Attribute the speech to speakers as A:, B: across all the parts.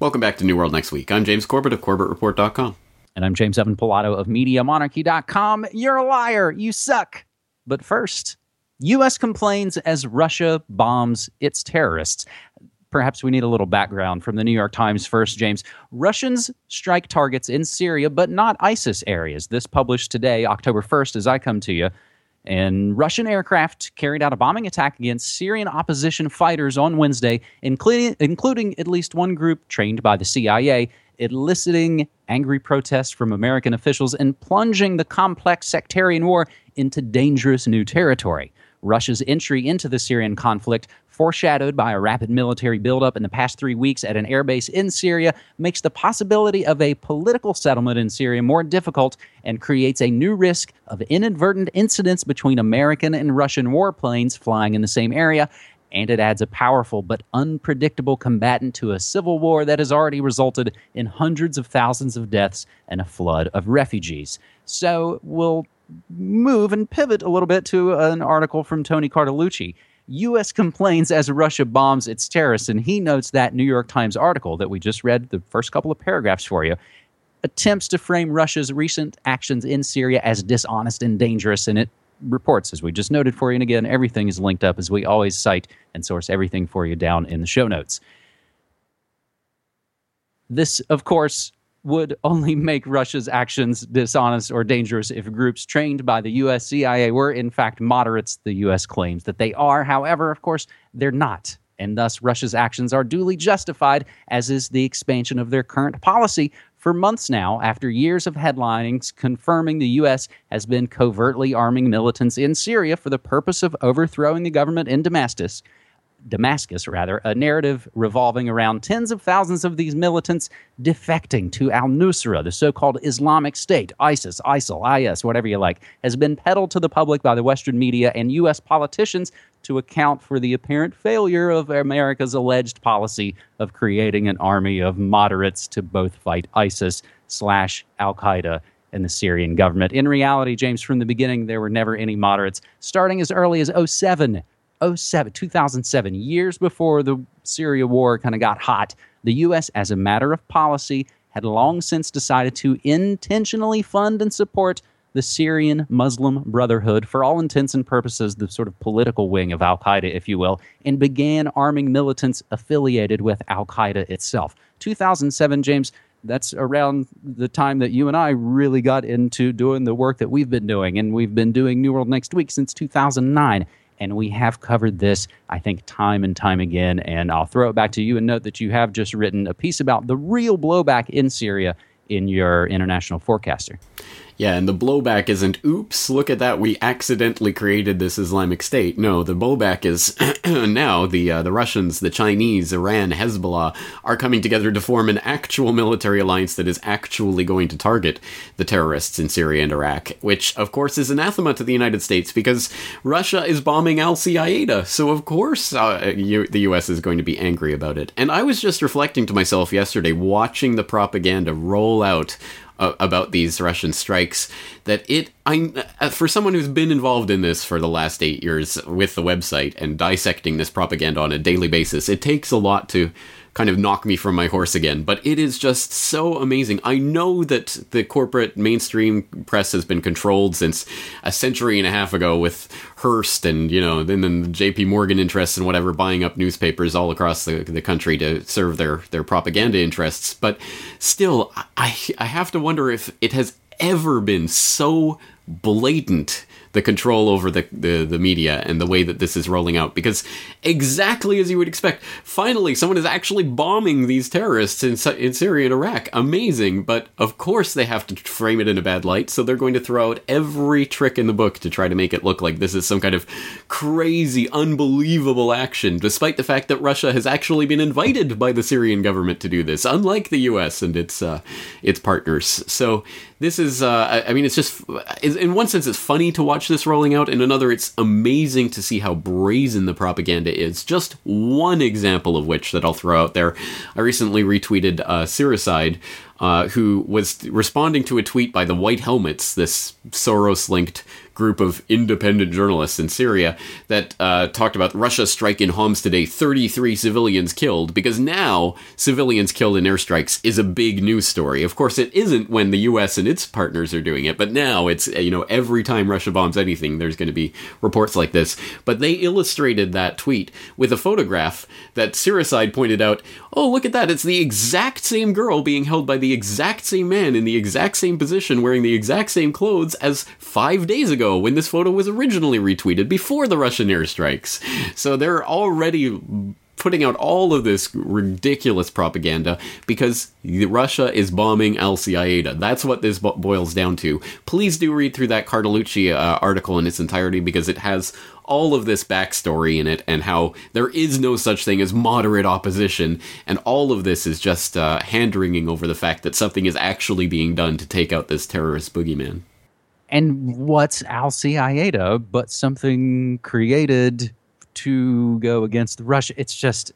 A: Welcome back to New World Next Week. I'm James Corbett of CorbettReport.com.
B: And I'm James Evan Pilato of MediaMonarchy.com. You're a liar. You suck. But first, U.S. complains as Russia bombs its terrorists. Perhaps we need a little background from the New York Times first, James. Russians strike targets in Syria, but not ISIS areas. This published today, October 1st, as I come to you. And Russian aircraft carried out a bombing attack against Syrian opposition fighters on Wednesday, including at least one group trained by the CIA, eliciting angry protests from American officials and plunging the complex sectarian war into dangerous new territory. Russia's entry into the Syrian conflict, foreshadowed by a rapid military buildup in the past 3 weeks at an airbase in Syria, makes the possibility of a political settlement in Syria more difficult and creates a new risk of inadvertent incidents between American and Russian warplanes flying in the same area, and it adds a powerful but unpredictable combatant to a civil war that has already resulted in hundreds of thousands of deaths and a flood of refugees. So we'll move and pivot a little bit to an article from Tony Cartalucci. U.S. complains as Russia bombs its terrorists, and he notes that New York Times article that we just read, the first couple of paragraphs for you, attempts to frame Russia's recent actions in Syria as dishonest and dangerous, and it reports, as we just noted for you, and again, everything is linked up as we always cite and source everything for you down in the show notes. This, of course, would only make Russia's actions dishonest or dangerous if groups trained by the U.S. CIA were, in fact, moderates, the U.S. claims that they are. However, of course, they're not. And thus, Russia's actions are duly justified, as is the expansion of their current policy for months now, after years of headlinings confirming the U.S. has been covertly arming militants in Syria for the purpose of overthrowing the government in Damascus, a narrative revolving around tens of thousands of these militants defecting to al-Nusra, the so-called Islamic State, ISIS, ISIL, IS, whatever you like, has been peddled to the public by the Western media and U.S. politicians to account for the apparent failure of America's alleged policy of creating an army of moderates to both fight ISIS/Al-Qaeda and the Syrian government. In reality, James, from the beginning, there were never any moderates, starting as early as 2007, years before the Syria war kind of got hot. The U.S., as a matter of policy, had long since decided to intentionally fund and support the Syrian Muslim Brotherhood, for all intents and purposes, the sort of political wing of al-Qaeda, if you will, and began arming militants affiliated with al-Qaeda itself. 2007, James, that's around the time that you and I really got into doing the work that we've been doing, and we've been doing New World Next Week since 2009. And we have covered this, I think, time and time again. And I'll throw it back to you and note that you have just written a piece about the real blowback in Syria in your International Forecaster.
A: Yeah, and the blowback isn't, oops, look at that, we accidentally created this Islamic State. No, the blowback is now the Russians, the Chinese, Iran, Hezbollah are coming together to form an actual military alliance that is actually going to target the terrorists in Syria and Iraq, which, of course, is anathema to the United States because Russia is bombing Al-Qaeda. So, of course, the U.S. is going to be angry about it. And I was just reflecting to myself yesterday, watching the propaganda roll out about these Russian strikes, that for someone who's been involved in this for the last 8 years with the website and dissecting this propaganda on a daily basis, it takes a lot to kind of knock me from my horse again, but it is just so amazing. I know that the corporate mainstream press has been controlled since a century and a half ago with Hearst and, then the JP Morgan interests and whatever, buying up newspapers all across the country to serve their propaganda interests. But still, I have to wonder if it has ever been so blatant, the control over the media and the way that this is rolling out, because exactly as you would expect, finally someone is actually bombing these terrorists in Syria and Iraq. Amazing, but of course they have to frame it in a bad light, so they're going to throw out every trick in the book to try to make it look like this is some kind of crazy, unbelievable action, despite the fact that Russia has actually been invited by the Syrian government to do this, unlike the US and its partners. So this is, it's just, in one sense, it's funny to watch this rolling out. In another, it's amazing to see how brazen the propaganda is. Just one example of which that I'll throw out there. I recently retweeted Syricide who was responding to a tweet by the White Helmets, this Soros-linked group of independent journalists in Syria, that talked about Russia strike in Homs today, 33 civilians killed, because now civilians killed in airstrikes is a big news story. Of course, it isn't when the U.S. and its partners are doing it, but now it's, every time Russia bombs anything, there's going to be reports like this. But they illustrated that tweet with a photograph that Siricide pointed out, oh, look at that, it's the exact same girl being held by the exact same man in the exact same position, wearing the exact same clothes as 5 days ago, when this photo was originally retweeted before the Russian airstrikes. So they're already putting out all of this ridiculous propaganda because Russia is bombing Al-Qaeda. That's what this boils down to. Please do read through that Cartalucci article in its entirety, because it has all of this backstory in it and how there is no such thing as moderate opposition, and all of this is just hand-wringing over the fact that something is actually being done to take out this terrorist boogeyman.
B: And what's Al-Qaeda but something created to go against Russia? It's just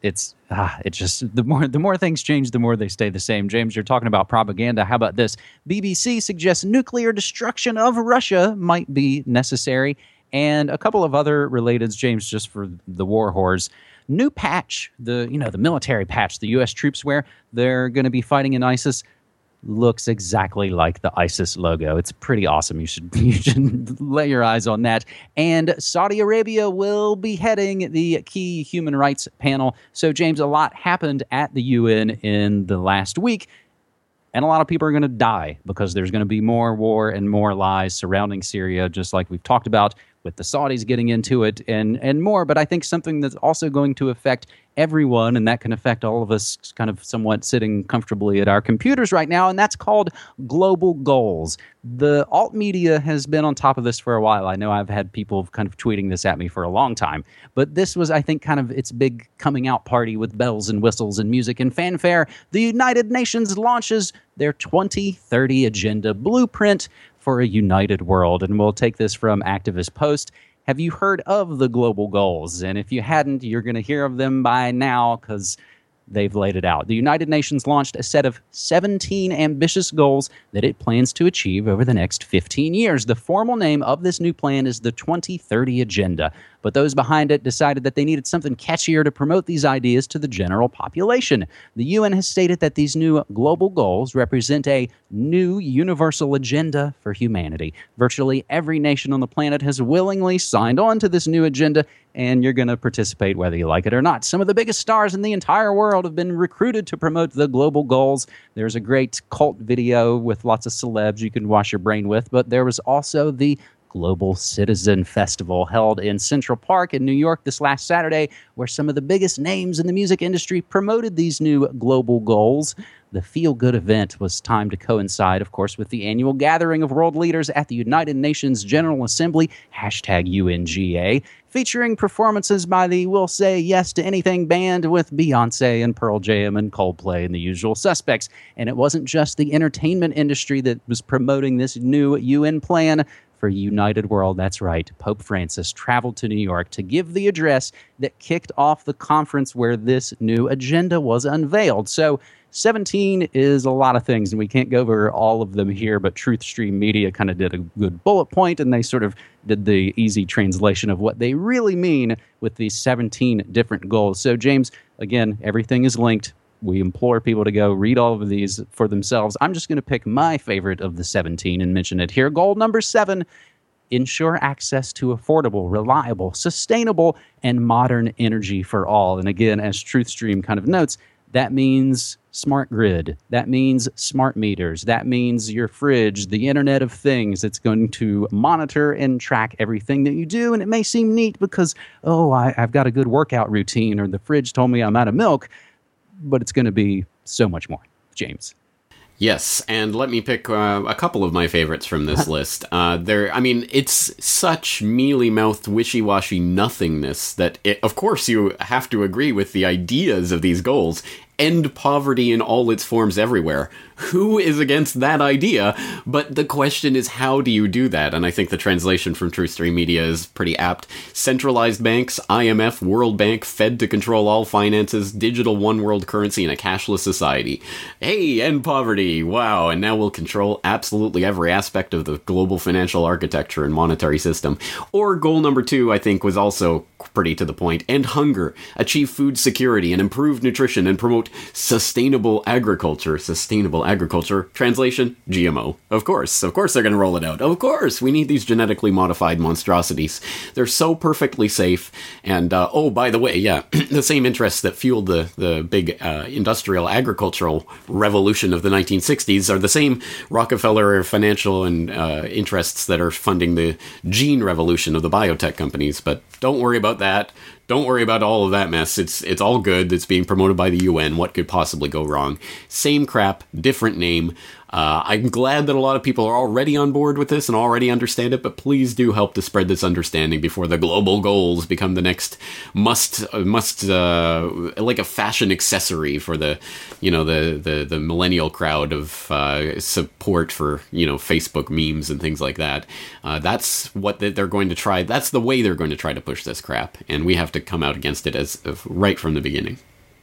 B: the more things change, the more they stay the same. James, you're talking about propaganda. How about this? BBC suggests nuclear destruction of Russia might be necessary, and a couple of other relateds, James, just for the war whores. New patch, the military patch the U.S. troops wear. They're going to be fighting in ISIS. Looks exactly like the ISIS logo. It's pretty awesome. You should lay your eyes on that. And Saudi Arabia will be heading the key human rights panel. So, James, a lot happened at the UN in the last week, and a lot of people are going to die because there's going to be more war and more lies surrounding Syria, just like we've talked about with the Saudis getting into it and more. But I think something that's also going to affect everyone, and that can affect all of us kind of somewhat sitting comfortably at our computers right now, and that's called global goals. The alt media has been on top of this for a while. I know I've had people kind of tweeting this at me for a long time, but this was, I think, kind of its big coming out party with bells and whistles and music and fanfare. The United Nations launches their 2030 Agenda Blueprint for a United World, and we'll take this from Activist Post. Have you heard of the global goals? And if you hadn't, you're going to hear of them by now because they've laid it out. The United Nations launched a set of 17 ambitious goals that it plans to achieve over the next 15 years. The formal name of this new plan is the 2030 Agenda, but those behind it decided that they needed something catchier to promote these ideas to the general population. The UN has stated that these new global goals represent a new universal agenda for humanity. Virtually every nation on the planet has willingly signed on to this new agenda, and you're going to participate whether you like it or not. Some of the biggest stars in the entire world have been recruited to promote the global goals. There's a great cult video with lots of celebs you can wash your brain with, but there was also the Global Citizen Festival held in Central Park in New York this last Saturday, where some of the biggest names in the music industry promoted these new global goals. The feel-good event was timed to coincide, of course, with the annual gathering of world leaders at the United Nations General Assembly, #UNGA, featuring performances by the We'll Say Yes to Anything band with Beyonce and Pearl Jam and Coldplay and the usual suspects. And it wasn't just the entertainment industry that was promoting this new UN plan for United World. That's right. Pope Francis traveled to New York to give the address that kicked off the conference where this new agenda was unveiled. So 17 is a lot of things, and we can't go over all of them here, but TruthStream Media kind of did a good bullet point, and they sort of did the easy translation of what they really mean with these 17 different goals. So, James, again, everything is linked. We implore people to go read all of these for themselves. I'm just going to pick my favorite of the 17 and mention it here. Goal number 7, ensure access to affordable, reliable, sustainable, and modern energy for all. And again, as TruthStream kind of notes, that means smart grid. That means smart meters. That means your fridge, the Internet of Things. It's going to monitor and track everything that you do. And it may seem neat because, I've got a good workout routine, or the fridge told me I'm out of milk, but it's going to be so much more. James.
A: Yes, and let me pick a couple of my favorites from this list. It's such mealy-mouthed, wishy-washy nothingness that, of course, you have to agree with the ideas of these goals. End poverty in all its forms everywhere. who is against that idea? But the question is, how do you do that? And I think the translation from TruthStream Media is pretty apt. Centralized banks, IMF, World Bank, Fed to control all finances, digital one world currency, and a cashless society. Hey, end poverty. Wow. And now we'll control absolutely every aspect of the global financial architecture and monetary system. Or goal number 2, I think, was also pretty to the point. End hunger, achieve food security and improve nutrition, and promote sustainable agriculture. Sustainable agriculture. Translation, GMO. Of course they're going to roll it out. Of course, we need these genetically modified monstrosities. They're so perfectly safe. And, oh, by the way, yeah, the same interests that fueled the big industrial agricultural revolution of the 1960s are the same Rockefeller financial and interests that are funding the gene revolution of the biotech companies. But don't worry about that. Don't worry about all of that mess. It's all good. It's being promoted by the UN. What could possibly go wrong? Same crap, different name. I'm glad that a lot of people are already on board with this and already understand it, but please do help to spread this understanding before the global goals become the next must like a fashion accessory for the millennial crowd of support for, Facebook memes and things like that. That's what they're going to try. That's the way they're going to try to push this crap, and we have to come out against it as right from the beginning.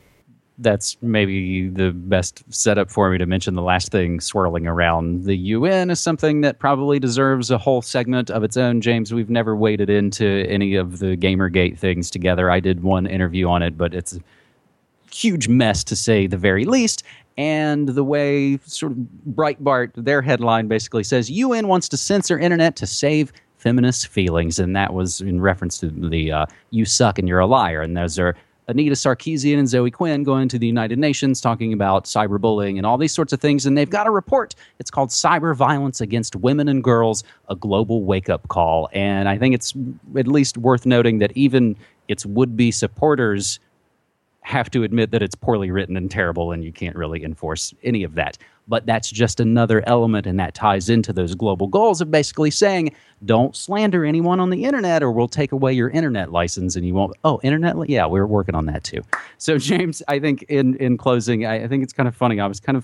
B: That's maybe the best setup for me to mention the last thing swirling around the UN is something that probably deserves a whole segment of its own. James, we've never waded into any of the Gamergate things together. I did one interview on it, but it's a huge mess to say the very least. And the way sort of Breitbart, their headline basically says, UN wants to censor internet to save feminist feelings. And that was in reference to the you suck and you're a liar. And those are Anita Sarkeesian and Zoe Quinn going to the United Nations talking about cyberbullying and all these sorts of things. And they've got a report. It's called Cyber Violence Against Women and Girls, a Global Wake-Up Call. And I think it's at least worth noting that even its would-be supporters have to admit that it's poorly written and terrible, and you can't really enforce any of that. But that's just another element, and that ties into those global goals of basically saying, don't slander anyone on the internet or we'll take away your internet license and you won't. Oh, internet? Yeah, we're working on that too. So, James, I think in closing, I think it's kind of funny. I was kind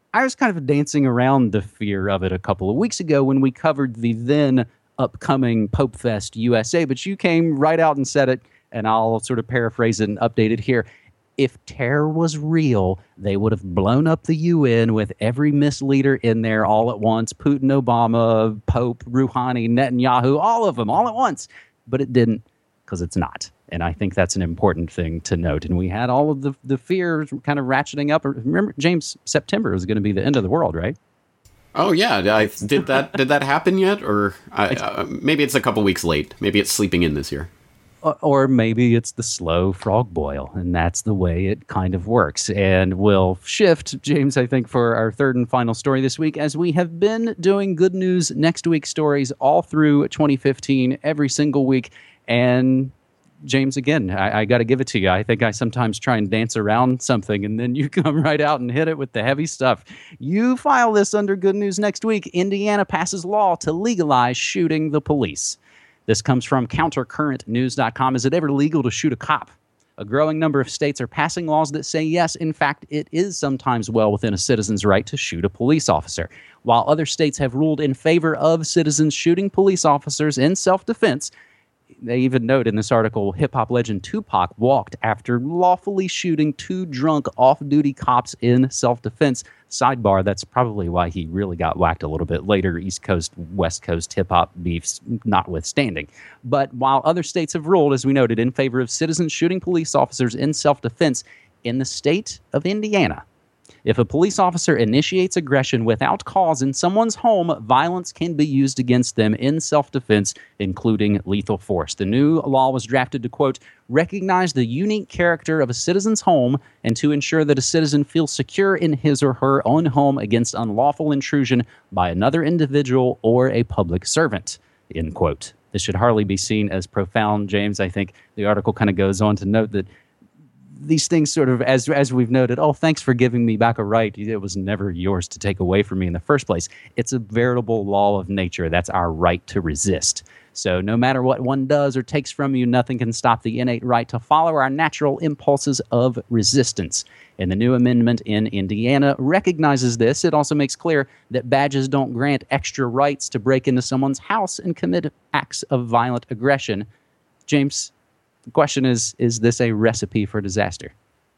B: of dancing around the fear of it a couple of weeks ago when we covered the then upcoming Pope Fest USA, but you came right out and said it, and I'll sort of paraphrase it and update it here. If terror was real, they would have blown up the UN with every misleader in there all at once. Putin, Obama, Pope, Rouhani, Netanyahu, all of them, all at once. But it didn't, because it's not. And I think that's an important thing to note. And we had all of the fear kind of ratcheting up. Remember, James, September was going to be the end of the world, right?
A: Oh, yeah. Did that happen yet? Or maybe it's a couple weeks late. Maybe it's sleeping in this year.
B: Or maybe it's the slow frog boil, and that's the way it kind of works. And we'll shift, James, I think, for our third and final story this week, as we have been doing Good News Next Week stories all through 2015, every single week. And James, again, I got to give it to you. I think I sometimes try and dance around something, and then you come right out and hit it with the heavy stuff. You file this under Good News Next Week. Indiana passes law to legalize shooting the police. This comes from countercurrentnews.com. Is it ever legal to shoot a cop? A growing number of states are passing laws that say, yes, in fact, it is sometimes well within a citizen's right to shoot a police officer. While other states have ruled in favor of citizens shooting police officers in self-defense, they even note in this article, hip-hop legend Tupac walked after lawfully shooting 2 drunk off-duty cops in self-defense. Sidebar, that's probably why he really got whacked a little bit later, East Coast, West Coast hip-hop beefs notwithstanding. But while other states have ruled, as we noted, in favor of citizens shooting police officers in self-defense, in the state of Indiana, if a police officer initiates aggression without cause in someone's home, violence can be used against them in self-defense, including lethal force. The new law was drafted to, quote, recognize the unique character of a citizen's home and to ensure that a citizen feels secure in his or her own home against unlawful intrusion by another individual or a public servant, end quote. This should hardly be seen as profound, James. I think the article kind of goes on to note that these things sort of, as we've noted, oh, thanks for giving me back a right. It was never yours to take away from me in the first place. It's a veritable law of nature. That's our right to resist. So no matter what one does or takes from you, nothing can stop the innate right to follow our natural impulses of resistance. And the new amendment in Indiana recognizes this. It also makes clear that badges don't grant extra rights to break into someone's house and commit acts of violent aggression. James, the question is this a recipe for disaster?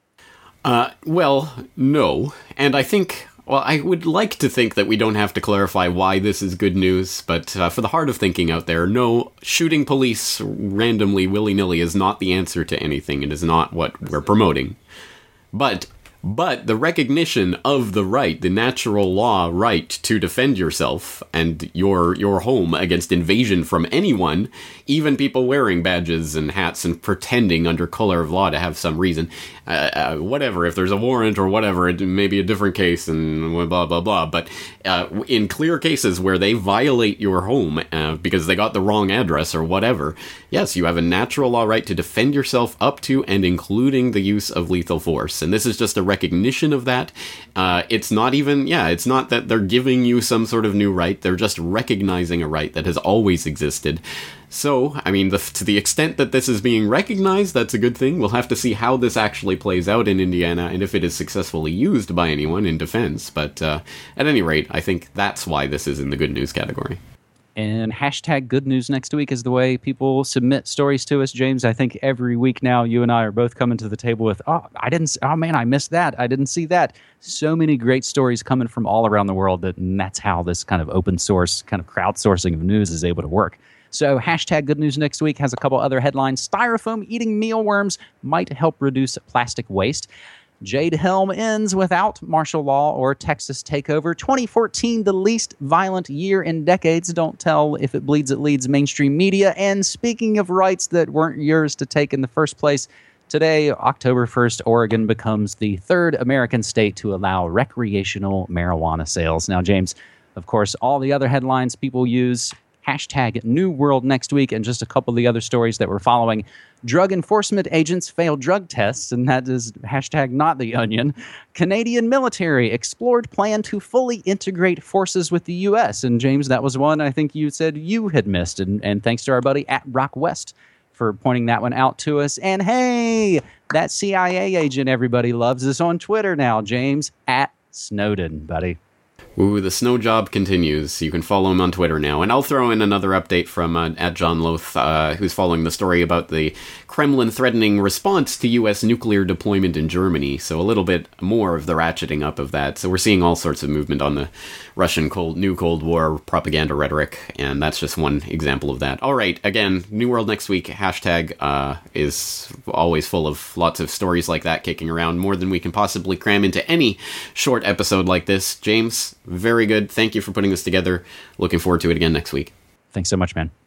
A: Well, no. And I think, well, I would like to think that we don't have to clarify why this is good news, but for the heart of thinking out there, no, shooting police randomly, willy-nilly is not the answer to anything. It is not what we're promoting. But the recognition of the right, the natural law right to defend yourself and your home against invasion from anyone, even people wearing badges and hats and pretending under color of law to have some reason, whatever, if there's a warrant or whatever, it may be a different case and blah, blah, blah. But in clear cases where they violate your home because they got the wrong address or whatever, yes, you have a natural law right to defend yourself up to and including the use of lethal force. And this is just a recognition of that. It's not even, it's not that they're giving you some sort of new right. They're just recognizing a right that has always existed. So, I mean, to the extent that this is being recognized, that's a good thing. We'll have to see how this actually plays out in Indiana and if it is successfully used by anyone in defense. But at any rate, I think that's why this is in the good news category.
B: And hashtag good news next week is the way people submit stories to us, James. I think every week now you and I are both coming to the table with, I missed that. I didn't see that. So many great stories coming from all around the world and that's how this kind of open source, kind of crowdsourcing of news is able to work. So hashtag good news next week has a couple other headlines. Styrofoam eating mealworms might help reduce plastic waste. Jade Helm ends without martial law or Texas takeover. 2014, the least violent year in decades. Don't tell if it bleeds, it leads mainstream media. And speaking of rights that weren't yours to take in the first place, today, October 1st, Oregon becomes the third American state to allow recreational marijuana sales. Now, James, of course, all the other headlines people use, hashtag New World next week, and just a couple of the other stories that we're following. Drug enforcement agents fail drug tests, and that is hashtag Not the Onion. Canadian military explored plan to fully integrate forces with the U.S. And James, that was one I think you said you had missed, and thanks to our buddy at Rock West for pointing that one out to us. And hey, that CIA agent everybody loves is on Twitter now, James, at Snowden, buddy.
A: Ooh, the snow job continues. You can follow him on Twitter now. And I'll throw in another update from at John Loth, who's following the story about the Kremlin threatening response to U.S. nuclear deployment in Germany. So a little bit more of the ratcheting up of that. So we're seeing all sorts of movement on the Russian new Cold War propaganda rhetoric, and that's just one example of that. All right, again, New World next week. Hashtag is always full of lots of stories like that kicking around, more than we can possibly cram into any short episode like this. James, very good. Thank you for putting this together. Looking forward to it again next week.
B: Thanks so much, man.